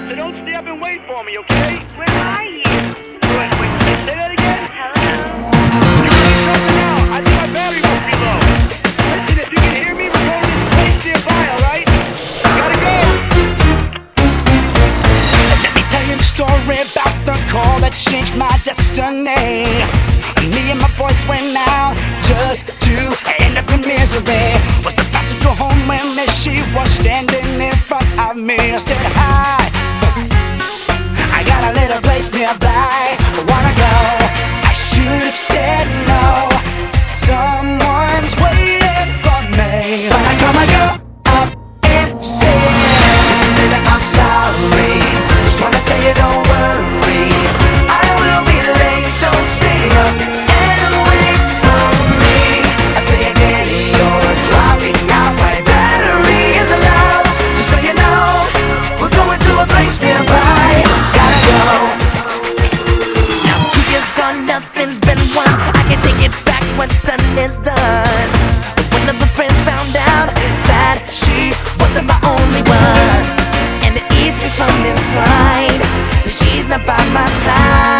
so don't stay up and wait for me, okay? Where are you? Wait, say that again? Hello? You're really dropping out. I think my battery must be low. Listen, if you can hear me, we're going to this place nearby, alright? Gotta go! Let me tell you the story about the call that changed my destiny. Me and my boys went out just to end up in misery. Was about to go home when she was standing in front of me. I said, hi, I got a little place nearby. Wanna go? I should have said no. Someone's waiting for me. But I come and go up and say, listen, baby, I'm sorry. Just wanna tell you, don't worry. I will be late, don't stay up and wait for me. I say again, you're dropping out. My battery is low. Just so you know, we're going to a place nearby. Gotta go. Now 2 years gone, nothing's been won. I can take it back once done is done. But one of her friends found out that she wasn't my only one, and it eats me from inside. She's not by my side.